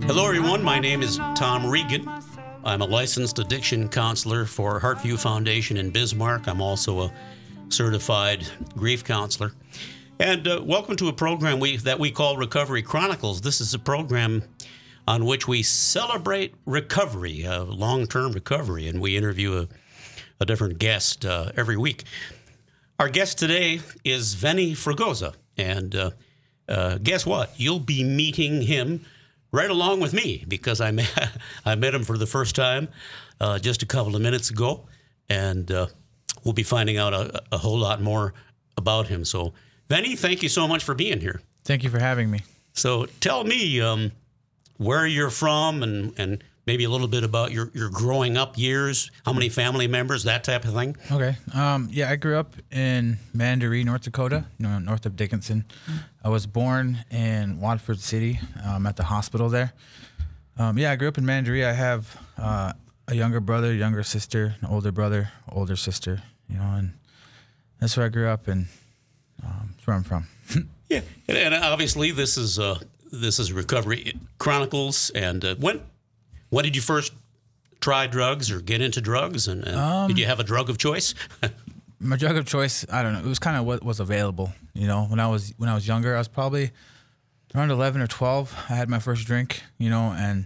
Hello, everyone. My name is Tom Regan. I'm a licensed addiction counselor for Heartview Foundation in Bismarck. I'm also a certified grief counselor. And welcome to a program that we call Recovery Chronicles. This is a program on which we celebrate recovery, long-term recovery, and we interview a different guest every week. Our guest today is Vinny Fragoza, and guess what? You'll be meeting him right along with me because I met him for the first time just a couple of minutes ago, and we'll be finding out a whole lot more about him. So, Vinny, thank you so much for being here. Thank you for having me. So tell me where you're from and maybe a little bit about your growing up years, how many family members, that type of thing. Okay. I grew up in Mandaree, North Dakota, north of Dickinson. I was born in Watford City at the hospital there. I grew up in Mandaree. I have a younger brother, younger sister, an older brother, older sister, and that's where I grew up and that's where I'm from. Yeah, and obviously this is Recovery Chronicles. And when did you first try drugs or get into drugs? And did you have a drug of choice? My drug of choice, I don't know. It was kind of what was available. When I was younger, I was probably around 11 or 12. I had my first drink. But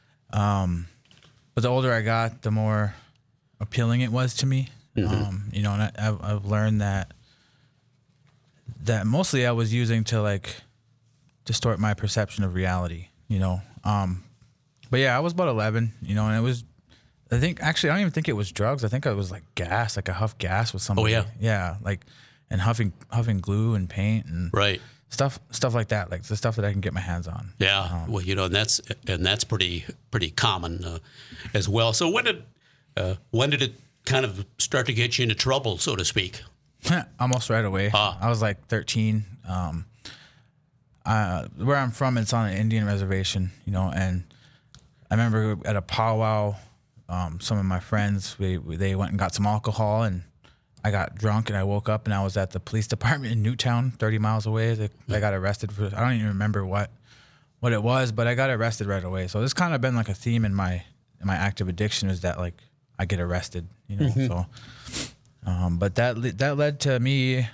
the older I got, the more appealing it was to me. Mm-hmm. And I've learned that mostly I was using to distort my perception of reality. But yeah, I was about 11, and it was, I don't even think it was drugs. I think it was gas, I huffed gas with somebody. Oh, yeah. Yeah, and huffing glue and paint and right. Stuff like that, the stuff that I can get my hands on. Yeah, and that's pretty common as well. So when did it kind of start to get you into trouble, so to speak? Almost right away. I was 13. Where I'm from, it's on an Indian reservation, and I remember at a powwow, some of my friends, they went and got some alcohol, and I got drunk, and I woke up, and I was at the police department in Newtown, 30 miles away. I got arrested for, I don't even remember what it was, but I got arrested right away. So this kind of been a theme in my active addiction is that I get arrested, Mm-hmm. So, but that led to me,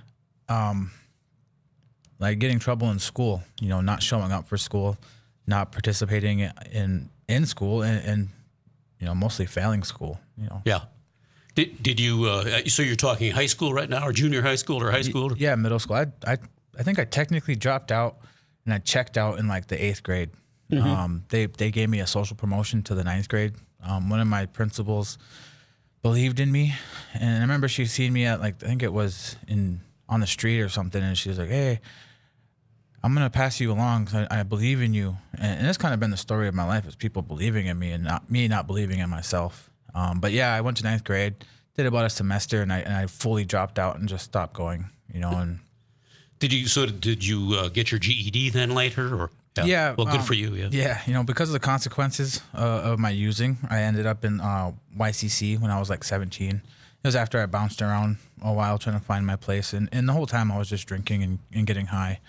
getting trouble in school, not showing up for school, not participating in school, and mostly failing school. Yeah. Did you? So you're talking high school right now, or junior high school, or high school? Yeah, middle school. I think I technically dropped out, and I checked out in the 8th grade. Mm-hmm. They gave me a social promotion to the 9th grade. One of my principals believed in me, and I remember she seen me at I think it was on the street or something, and she was like, "Hey, I'm going to pass you along because I believe in you." And it's kind of been the story of my life is people believing in me and not believing in myself. But yeah, I went to 9th grade, did about a semester, and I fully dropped out and just stopped going, And did you get your GED then later? Or yeah. Well, good for you. Yeah. Yeah. Because of the consequences of my using, I ended up in YCC when I was 17. It was after I bounced around a while trying to find my place. And the whole time I was just drinking and getting high.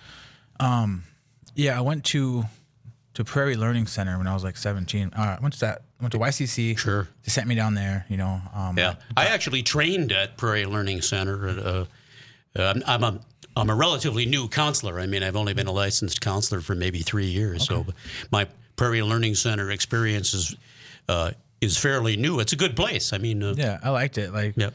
I went to Prairie Learning Center when I was 17. I went to YCC. Sure. They sent me down there, Yeah. I actually trained at Prairie Learning Center. I'm a relatively new counselor. I mean, I've only been a licensed counselor for maybe 3 years. Okay. So my Prairie Learning Center experience is fairly new. It's a good place. I mean, yeah, I liked it.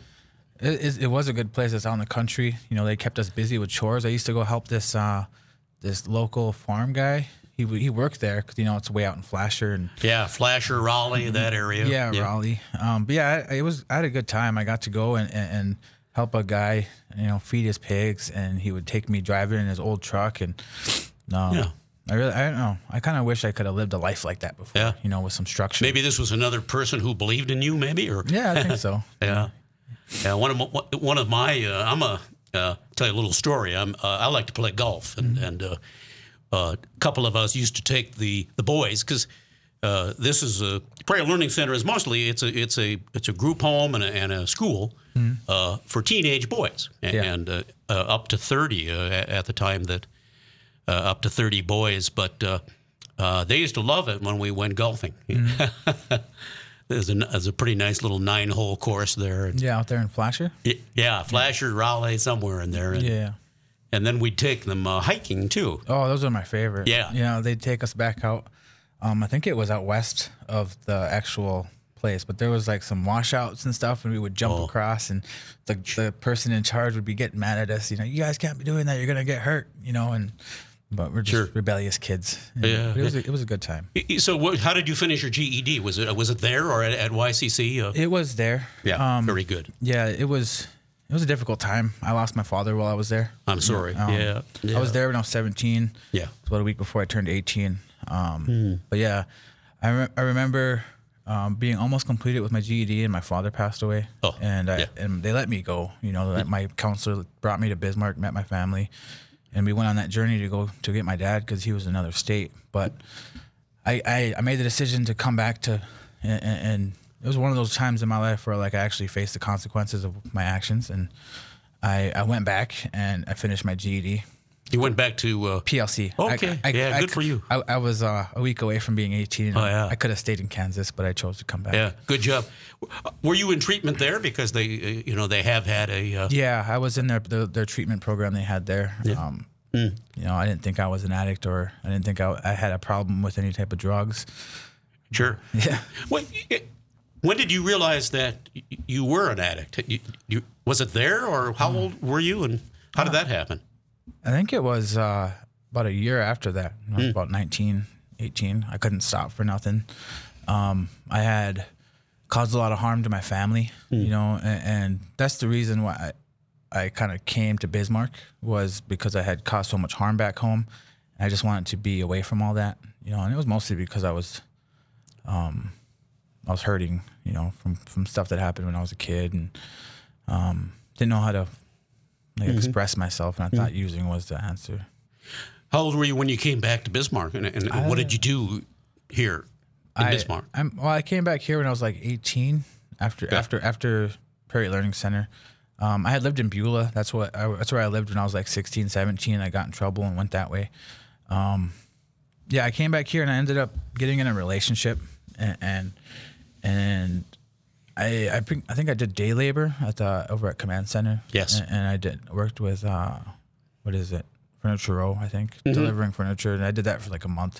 It was a good place. It's out in the country. They kept us busy with chores. I used to go help this local farm guy. He worked there because it's way out in Flasher and Flasher, Raleigh, that area. Yeah, Raleigh. But yeah, I had a good time. I got to go and help a guy, feed his pigs, and he would take me driving in his old truck. And I don't know. I kind of wish I could have lived a life like that before. Yeah. With some structure. Maybe this was another person who believed in you. Maybe or yeah, I think so. Yeah. Yeah. One of my tell you a little story. I like to play golf, and a couple of us used to take the boys because this is a Prairie Learning Center is mostly it's a group home and a school for teenage boys and up to 30 at the time that up to 30 boys. But They used to love it when we went golfing. There's a pretty nice little 9-hole course there. Yeah, out there in Flasher. Yeah, Flasher, Raleigh, somewhere in there. Yeah. And then we'd take them hiking too. Oh, those are my favorite. Yeah. You know, they'd take us back out. I think it was out west of the actual place, but there was like some washouts and stuff, and we would jump across, and the person in charge would be getting mad at us. You know, you guys can't be doing that. You're gonna get hurt. You know, but we're just rebellious kids. Yeah. It was a good time. So, how did you finish your GED? Was it there or at YCC? It was there. Yeah, very good. Yeah, it was a difficult time. I lost my father while I was there. I'm sorry. Yeah. I was there when I was 17. Yeah. It was about a week before I turned 18. But yeah, I remember being almost completed with my GED, and my father passed away. Oh, and they let me go. You know, my counselor brought me to Bismarck, met my family, and we went on that journey to go to get my dad because he was in another state. But I made the decision to come back and it was one of those times in my life where like I actually faced the consequences of my actions, and I went back and I finished my GED. You went back to PLC. Okay. Good for you. I was a week away from being 18. Oh, yeah. I could have stayed in Kansas, but I chose to come back. Yeah, good job. Were you in treatment there because they have had a? Yeah, I was in their treatment program they had there. Yeah. You know, I didn't think I was an addict, or I didn't think I had a problem with any type of drugs. Sure. Yeah. When did you realize that you were an addict? Was it there, or how old were you, and how did that happen? I think it was about a year after that. I was about 19, 18. I couldn't stop for nothing. I had caused a lot of harm to my family, you know, and that's the reason why I kind of came to Bismarck, was because I had caused so much harm back home. I just wanted to be away from all that, you know, and it was mostly because I was hurting, you know, from stuff that happened when I was a kid, and didn't know how to express myself, and I thought using was the answer. How old were you when you came back to Bismarck, and what did you do here in Bismarck? I came back here when I was like 18 after Prairie Learning Center. I had lived in Beulah. That's where I lived when I was like 16, 17. I got in trouble and went that way. I came back here and I ended up getting in a relationship, and I think I did day labor over at Command Center. Yes. And I worked with Furniture Row, I think, delivering furniture, and I did that for like a month.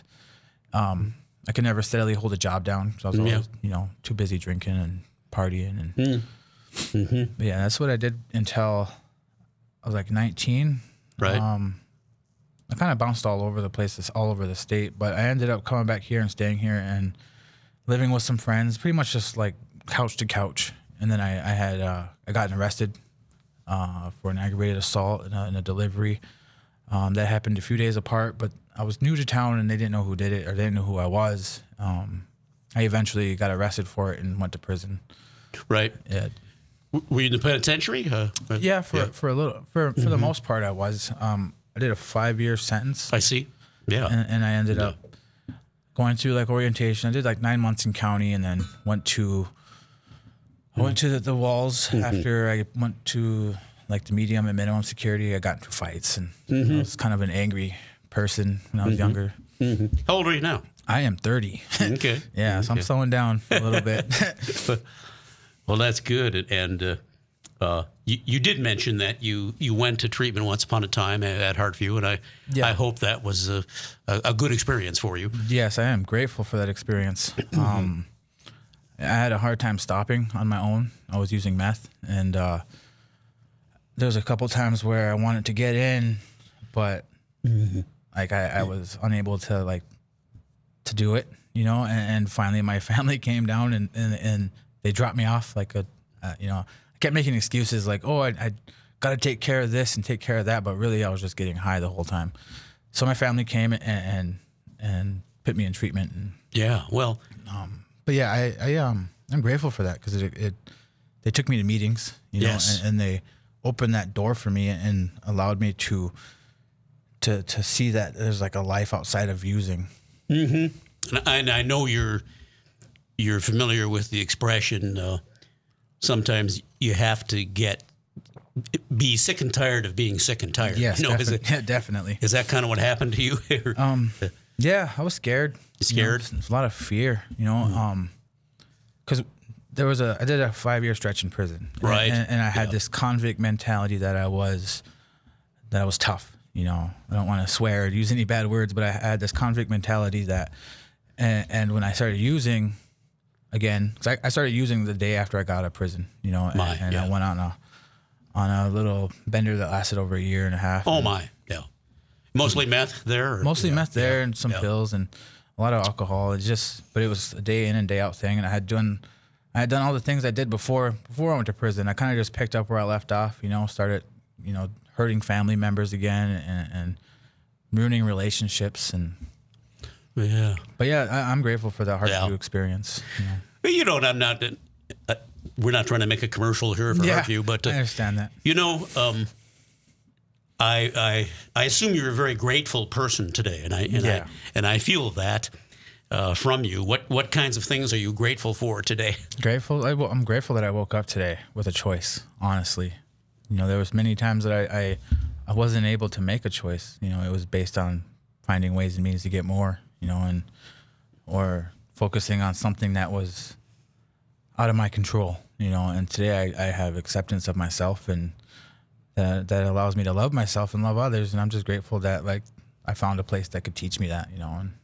I could never steadily hold a job down, so I was always, you know, too busy drinking and partying, and but yeah, that's what I did until I was like 19. Right. I kind of bounced all over the place, all over the state, but I ended up coming back here and staying here and living with some friends, pretty much just like couch to couch. And then I got arrested for an aggravated assault in a delivery. That happened a few days apart, but I was new to town and they didn't know who did it, or they didn't know who I was. I eventually got arrested for it and went to prison. Right. Yeah. Were you in the penitentiary? Yeah, for the most part I was. I did a 5-year sentence. I see. Yeah. And I ended up going through like orientation. I did like 9 months in county, and then went to the walls after I went to like the medium and minimum security. I got into fights, and I was kind of an angry person when I was younger. How old are you now? I am 30. Okay. Yeah, so I'm slowing down a little bit. Well, that's good. And you did mention that you went to treatment once upon a time at Heartview, and I hope that was a good experience for you. Yes, I am grateful for that experience. I had a hard time stopping on my own. I was using meth, and there was a couple times where I wanted to get in, but like I was unable to to do it, you know. And finally, my family came down and they dropped me off I kept making excuses like, oh, I got to take care of this and take care of that, but really I was just getting high the whole time. So my family came and put me in treatment. And, yeah, well, but yeah, I'm grateful for that, because they took me to meetings, you know, and they opened that door for me and allowed me to see that there's like a life outside of using. Mm-hmm. And I know you're familiar with the expression. Sometimes you have to be sick and tired of being sick and tired. Yes, you know, definitely. Is that Is that kind of what happened to you? Yeah, I was scared. Scared? There's a lot of fear, because I did a 5-year stretch in prison, Right. And I had this convict mentality that I was tough. I don't want to swear or use any bad words, but I had this convict mentality that, and when I started using, again, 'cause I started using the day after I got out of prison, I went on a little bender that lasted over a year and a half. Oh my, yeah. Mostly meth there? Mostly meth there and some pills and a lot of alcohol. But it was a day in and day out thing, and I had done all the things I did before I went to prison. I kind of just picked up where I left off, started, hurting family members again and ruining relationships Yeah. But yeah, I'm grateful for that Heartview experience. I'm not. We're not trying to make a commercial here for Heartview, but I understand that. I assume you're a very grateful person today, and I feel that from you. What kinds of things are you grateful for today? Grateful. I'm grateful that I woke up today with a choice. Honestly, there was many times that I wasn't able to make a choice. It was based on finding ways and means to get more. Or focusing on something that was out of my control. And today I have acceptance of myself, and that allows me to love myself and love others. And I'm just grateful that I found a place that could teach me that.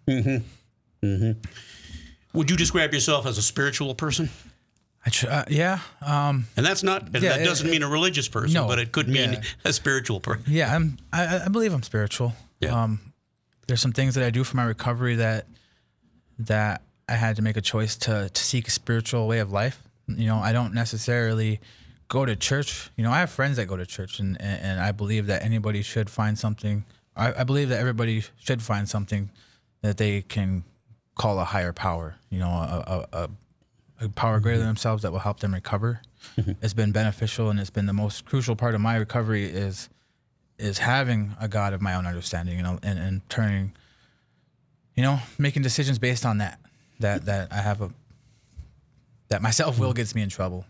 Would you describe yourself as a spiritual person? Yeah. And that's not. That doesn't mean a religious person, no, but it could mean a spiritual person. Yeah, I believe I'm spiritual. Yeah. There's some things that I do for my recovery that I had to make a choice to seek a spiritual way of life. I don't necessarily go to church. I have friends that go to church, and I believe that anybody should find something. I believe that everybody should find something that they can call a higher power. A power greater than themselves that will help them recover. Mm-hmm. It's been beneficial, and it's been the most crucial part of my recovery is having a God of my own understanding, and turning, making decisions based on that I have that my self-will gets me in trouble,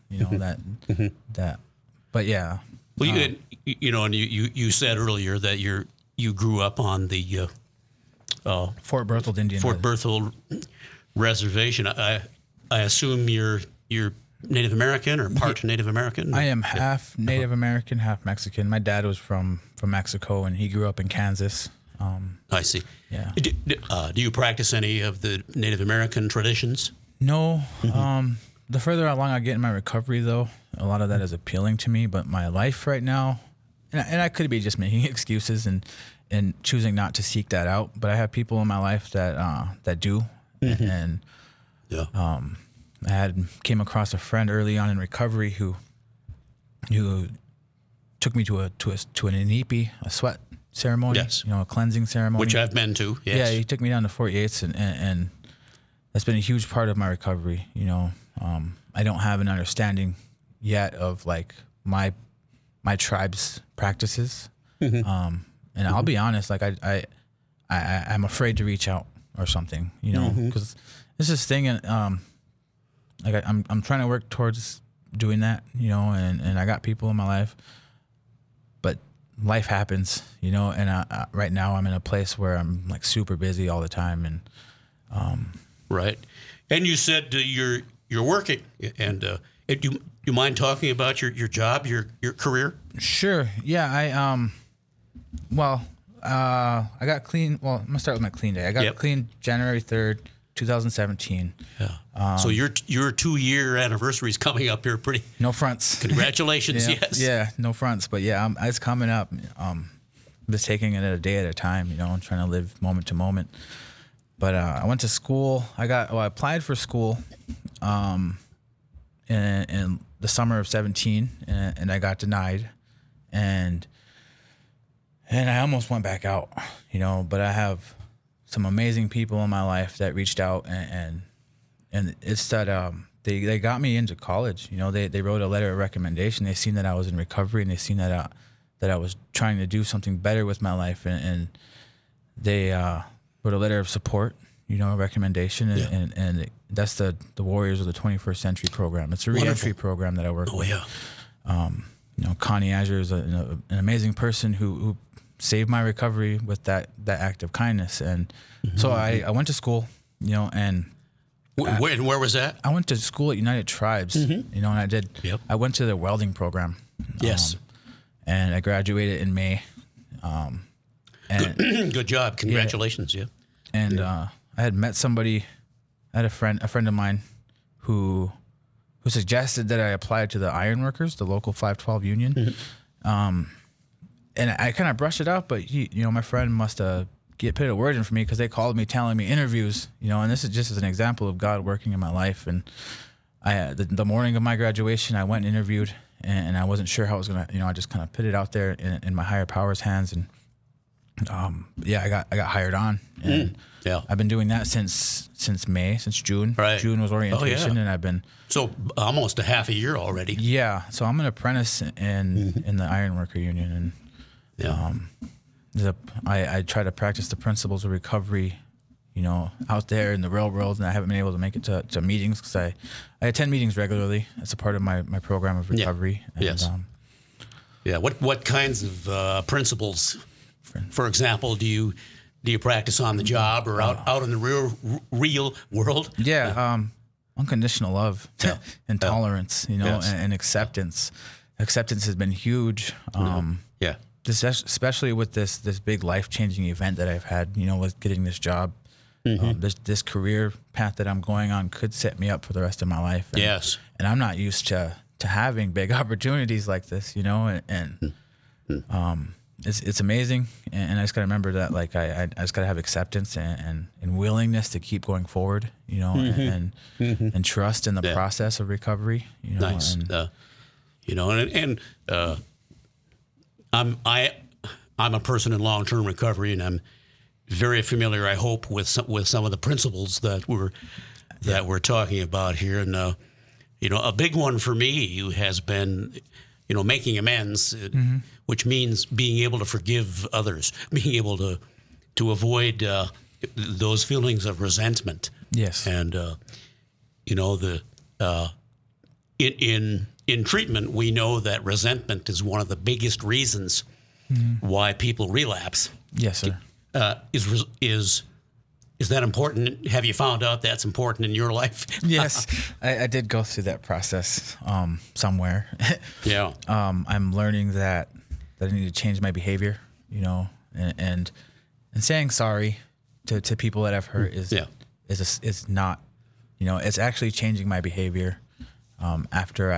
but yeah. Well, and you said earlier that you grew up on the Fort Berthold Indian Berthold Reservation. I assume you're Native American or part Native American? I am half Native American, half Mexican. My dad was from Mexico, and he grew up in Kansas. I see. Yeah. Do you practice any of the Native American traditions? No. Mm-hmm. The further along I get in my recovery, though, a lot of that is appealing to me. But my life right now, and I could be just making excuses and choosing not to seek that out. But I have people in my life that do, mm-hmm. and I came across a friend early on in recovery who took me to an inipi, a sweat ceremony, yes. A cleansing ceremony, which I've been to. Yes. Yeah, he took me down to Fort Yates, and that's been a huge part of my recovery. I don't have an understanding yet of my tribe's practices, mm-hmm. And mm-hmm. I'll be honest, I'm afraid to reach out or something, because it's this thing, and I'm trying to work towards doing that, and I got people in my life, but life happens, and right now I'm in a place where I'm super busy all the time, and right. And you said you're working, and do you mind talking about your job, your career? Sure. Yeah. I got clean. Well, I'm gonna start with my clean day. I got clean January 3rd, 2017. Yeah. So your 2-year anniversary is coming up here. Pretty. No fronts. Congratulations. Yeah, yes. Yeah. No fronts, but yeah, it's coming up. I'm just taking it a day at a time. I'm trying to live moment to moment. But I went to school. I applied for school in the summer of 17, and I got denied, and I almost went back out, but I have some amazing people in my life that reached out, and it's that they got me into college. They wrote a letter of recommendation. They seen that I was in recovery, and they seen that I was trying to do something better with my life, and they wrote a letter of support, a recommendation, and that's the Warriors of the 21st Century program. It's a reentry program that I work with. Oh, yeah. Connie Azure is an amazing person who saved my recovery with that act of kindness. And so I went to school, and where was that? I went to school at United Tribes, and I went to their welding program. Yes. And I graduated in May. And Good job. Congratulations. Yeah. And I had met somebody, I had a friend of mine who suggested that I apply to the ironworkers, the local 512 union. And I kind of brushed it off, but my friend must have put a word in for me, because they called me telling me interviews, and this is just as an example of God working in my life. And the morning of my graduation, I went and interviewed, and I wasn't sure how I was going to, I just kind of put it out there in my higher power's hands. And I got hired on, and I've been doing that since May, since June. Right. June was orientation, and I've been almost a half a year already. Yeah, so I'm an apprentice in the ironworker union, and I try to practice the principles of recovery, out there in the real world, and I haven't been able to make it to meetings, because I attend meetings regularly. That's a part of my program of recovery. Yeah. And, yes. What kinds of principles, for example, do you practice on the job or out in the real world? Yeah, unconditional love and tolerance, and acceptance. Acceptance has been huge. Especially with this big life-changing event that I've had, with getting this job. This career path that I'm going on could set me up for the rest of my life. And, yes. And I'm not used to having big opportunities like this, and it's amazing. And I just got to remember that, like, I just got to have acceptance and willingness to keep going forward, and trust in the process of recovery. Nice. I'm a person in long-term recovery, and I'm very familiar, I hope, with some of the principles that we're talking about here. And a big one for me has been, making amends, which means being able to forgive others, being able to avoid those feelings of resentment. Yes. And in treatment, we know that resentment is one of the biggest reasons why people relapse. Yes, sir. Is that important? Have you found out that's important in your life? Yes, I did go through that process somewhere. Yeah. I'm learning that I need to change my behavior, and saying sorry to people that I've hurt is not, it's actually changing my behavior after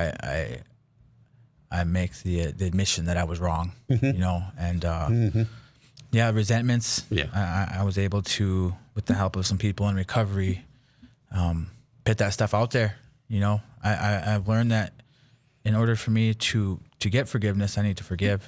I make the admission that I was wrong, and resentments. Yeah. I was able to, with the help of some people in recovery, put that stuff out there. I've learned that in order for me to get forgiveness, I need to forgive.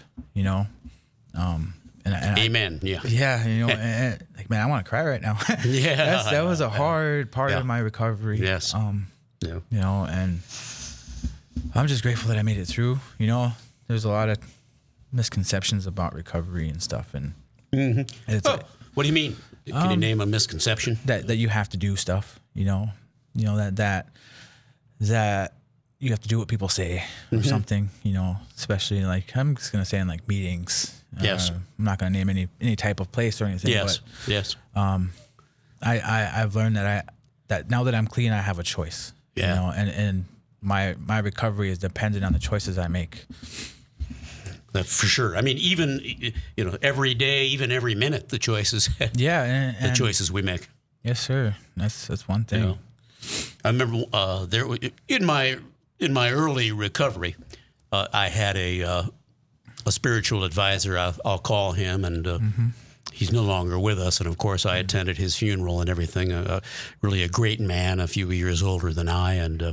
Amen. And, like, man, I want to cry right now. That was a hard part of my recovery. Yes. And I'm just grateful that I made it through. There's a lot of misconceptions about recovery and stuff, and what do you mean? Can you name a misconception? That you have to do stuff. That you have to do what people say or something. Especially, like, I'm just gonna say in, like, meetings. Yes. I'm not gonna name any type of place or anything. Yes. But, yes. I've learned that now that I'm clean, I have a choice. Yeah. And my recovery is dependent on the choices I make. For sure. I mean, even every day, even every minute, the choices. And the choices we make. Yes, sir. That's one thing. I remember there in my early recovery, I had a spiritual advisor. I'll call him, and he's no longer with us. And of course, I attended his funeral and everything. Really a great man, a few years older than I, and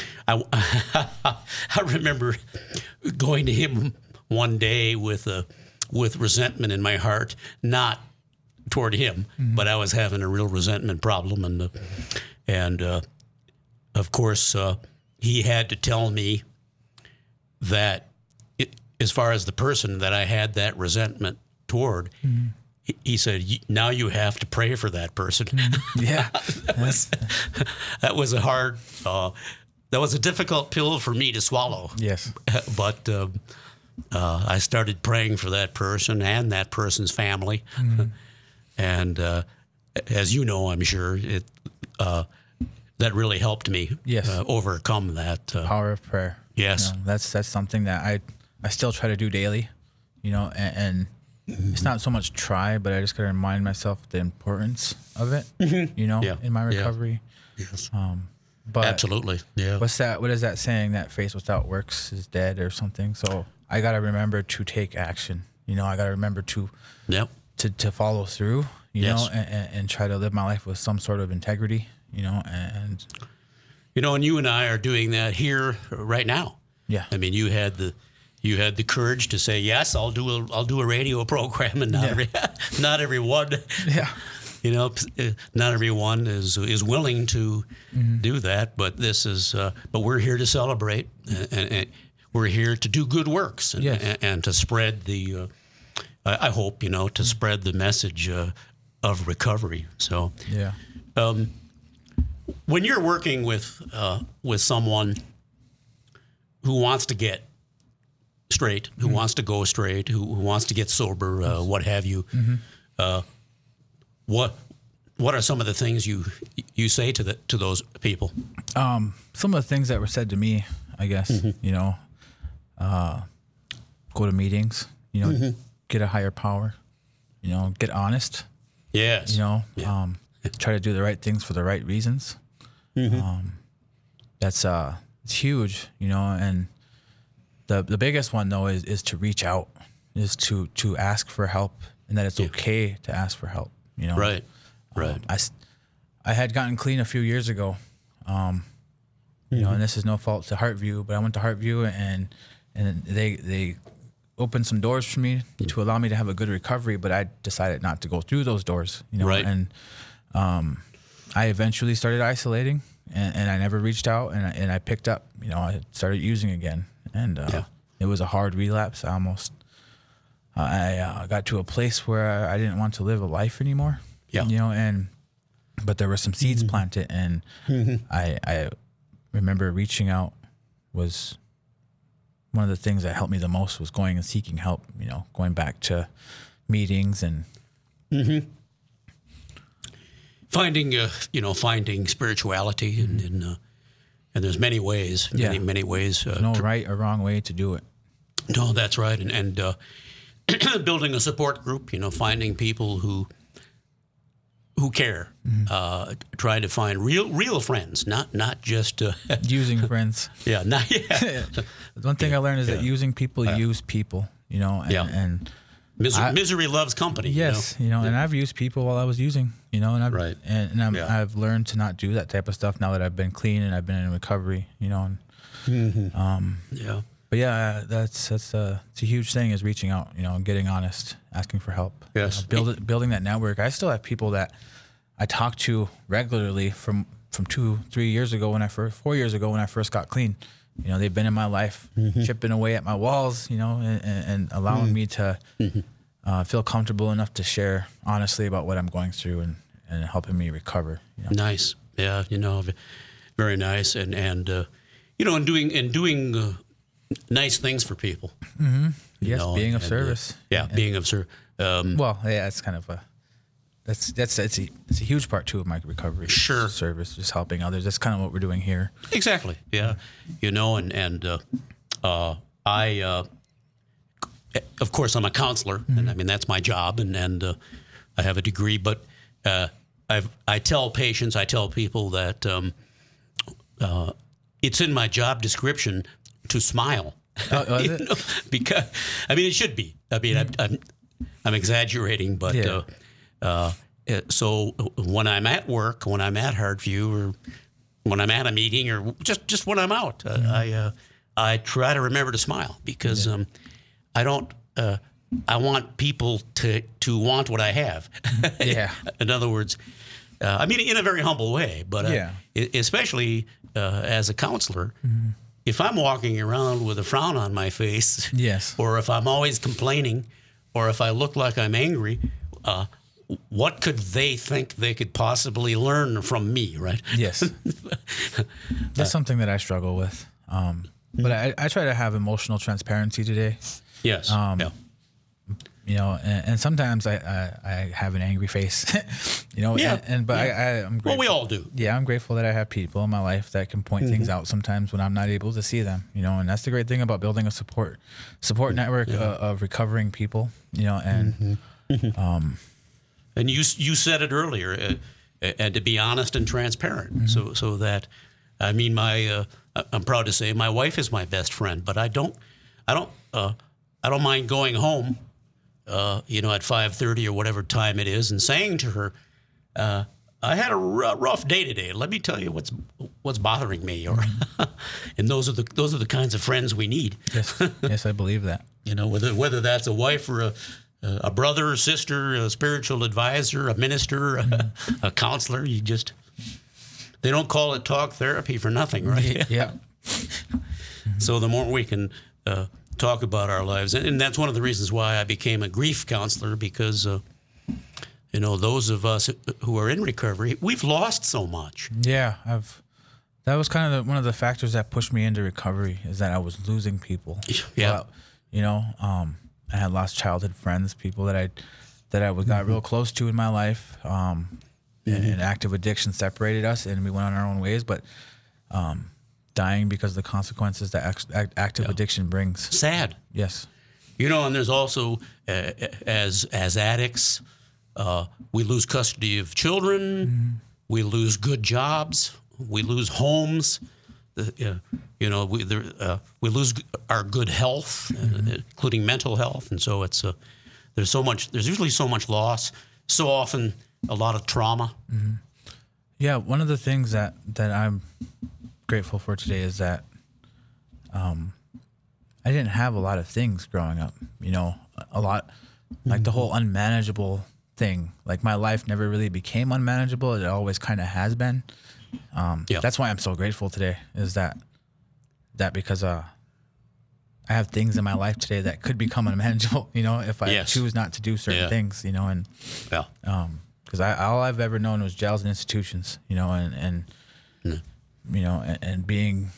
I remember going to him one day with resentment in my heart, not toward him, but I was having a real resentment problem, and of course he had to tell me that as far as the person that I had that resentment toward, he said, now you have to pray for that person. Yeah, that was a hard. That was a difficult pill for me to swallow. Yes, but I started praying for that person and that person's family. And as you know, I'm sure, that really helped me Yes. overcome that. Power of prayer. Yes. You know, that's something that I still try to do daily, you know, and it's not so much try, but I just got to remind myself the importance of it, you know, Yeah. in my Yeah. recovery. Yes. But Absolutely. Yeah. what is that saying, that faith without works is dead or something? So I got to remember to take action, you know, I got to remember to Yep. follow through, you Yes. know, and try to live my life with some sort of integrity, you know, and You know, and you and I are doing that here right now. yeah. I mean, you had the courage to say, yes, I'll do a radio program, and not everyone, Yeah. you know, not everyone is willing to do that. But this is, but we're here to celebrate, and we're here to do good works, and, Yes. and to spread the, I hope, you know, to spread the message of recovery. So, Yeah. when you're working with someone who wants to get straight, who wants to go straight, who wants to get sober, what have you, what are some of the things you say to those people? Some of the things that were said to me, I guess, you know, go to meetings, you know, get a higher power, you know, get honest, Yes. you know, Yeah. try to do the right things for the right reasons. That's it's huge, you know, and the biggest one though is to reach out, is to ask for help, and that it's okay to ask for help, you know. Right. Right. I had gotten clean a few years ago, you know, and this is no fault to Heartview, but I went to Heartview and they opened some doors for me to allow me to have a good recovery, but I decided not to go through those doors, you know. Right. And I eventually started isolating, and I never reached out, and I picked up, you know, I started using again, and it was a hard relapse. I got to a place where I didn't want to live a life anymore. Yeah. You know, but there were some seeds planted, and I remember reaching out was one of the things that helped me the most, was going and seeking help, you know, going back to meetings and finding spirituality, and there's many ways, many ways. no right or wrong way to do it. No, that's right, and building a support group, you know, finding people who care, trying to find real friends, not just Using friends. not One thing I learned is that using people use people, you know, and misery loves company. yes, you know, and I've used people while I was using, you know, and Right. I've learned to not do that type of stuff now that I've been clean and I've been in recovery, you know, and Yeah. but yeah, that's it's a huge thing, is reaching out, you know, and getting honest, asking for help. Yes. Building that network. I still have people that I talk to regularly from 2-3 years ago 4 years ago when I first got clean. You know, they've been in my life, chipping away at my walls, you know, and allowing me to feel comfortable enough to share honestly about what I'm going through, and helping me recover. You know? Nice. Yeah, you know, very nice, and you know, and doing nice things for people. Yes, know, being of and, service. being of service. Well, yeah, it's kind of it's a huge part too of my recovery. Sure. Service, just helping others. That's kind of what we're doing here. Exactly. Yeah. You know, and I, of course, I'm a counselor, and I mean that's my job, and I have a degree. But I tell patients, I tell people that it's in my job description to smile. Is You it? know, because I mean it should be. I mean I'm exaggerating, but. Yeah. So when I'm at work, when I'm at Heartview, or when I'm at a meeting, or just when I'm out, I try to remember to smile, because I don't. I want people to want what I have. Yeah. In other words, I mean in a very humble way, but especially as a counselor, if I'm walking around with a frown on my face, Yes. or if I'm always complaining, or if I look like I'm angry. What could they think they could possibly learn from me, right? Yes. That's something that I struggle with. But I try to have emotional transparency today. Yes. Yeah. You know, and sometimes I have an angry face, you know, Yeah. I'm grateful. Well, we all do. Yeah, I'm grateful that I have people in my life that can point things out sometimes when I'm not able to see them, you know, and that's the great thing about building a support network of recovering people, you know, and And you said it earlier, and to be honest and transparent, so that, I mean, I'm proud to say my wife is my best friend, but I don't mind going home, you know, at 5:30 or whatever time it is, and saying to her, I had a rough day today. Let me tell you what's bothering me, or and those are the kinds of friends we need. Yes, I believe that. You know, whether that's a wife or a brother, a sister, a spiritual advisor, a minister, a counselor. They don't call it talk therapy for nothing, right? Yeah. So the more we can talk about our lives, and that's one of the reasons why I became a grief counselor, because you know, those of us who are in recovery, we've lost so much. Yeah, that was kind of one of the factors that pushed me into recovery, is that I was losing people. Yeah. Well, you know, I had lost childhood friends, people that I got real close to in my life. And active addiction separated us, and we went on our own ways. But dying because of the consequences that active addiction brings. Sad. Yes. You know, and there's also as addicts, we lose custody of children, we lose good jobs, we lose homes. You know, we lose our good health, including mental health, and so it's there's usually so much loss, so often a lot of trauma. Yeah, one of the things that I'm grateful for today is that I didn't have a lot of things growing up. You know, a lot, like the whole unmanageable thing. Like my life never really became unmanageable. It always kind of has been. That's why I'm so grateful today, is that because I have things in my life today that could become unmanageable, you know, if I choose not to do certain things, you know, and because all I've ever known was jails and institutions, you know, and you know, and being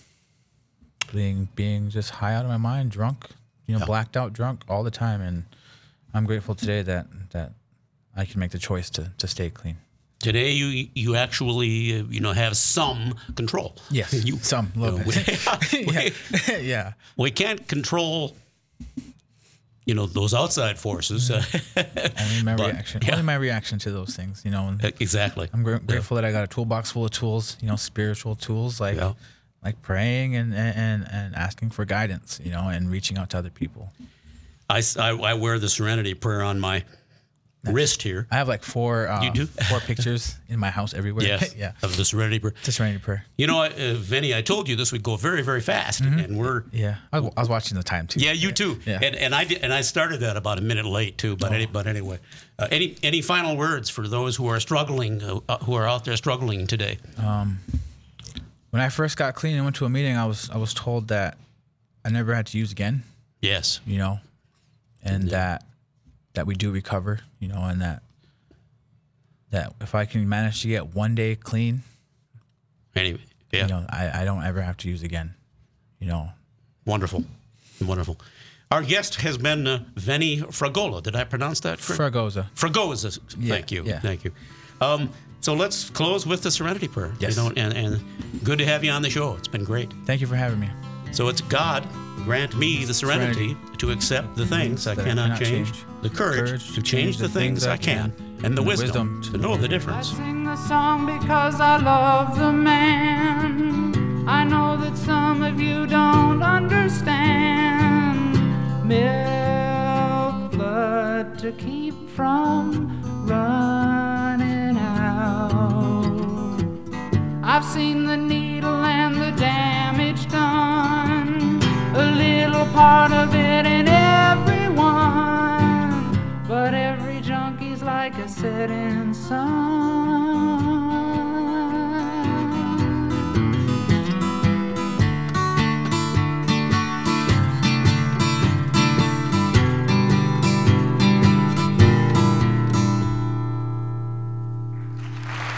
just high out of my mind, drunk, you know, blacked out drunk all the time. And I'm grateful today that I can make the choice to stay clean. Today, you actually you know, have some control. Yes, some, a little bit. Yeah. We can't control, you know, those outside forces. Only my reaction. Only my reaction to those things, you know. And exactly. I'm grateful that I got a toolbox full of tools, you know, spiritual tools like praying and asking for guidance, you know, and reaching out to other people. I wear the Serenity Prayer on my wrist here. I have like four you do? 4 pictures in my house everywhere. Yes, Yeah. of the Serenity Prayer. The Serenity Prayer. You know, Vinny, I told you this would go very, very fast, and we're I was watching the time too. Yeah, you too. Yeah. And I started that about a minute late too. But anyway, any final words for those who are struggling, who are out there struggling today? When I first got clean and went to a meeting, I was told that I never had to use again. Yes. You know, and that we do recover, you know, and that if I can manage to get one day clean, anyway, you know, I don't ever have to use again, you know. Wonderful. Our guest has been Vinny Fragola. Did I pronounce that correct? Fragoza. Thank you. Yeah. Thank you. So let's close with the Serenity Prayer. Yes. You know, and good to have you on the show. It's been great. Thank you for having me. So it's God, grant me the serenity to accept the things I cannot change, the courage to change the things I can, and the wisdom to know the difference. I sing the song because I love the man. I know that some of you don't understand. Milk blood to keep from running out. I've seen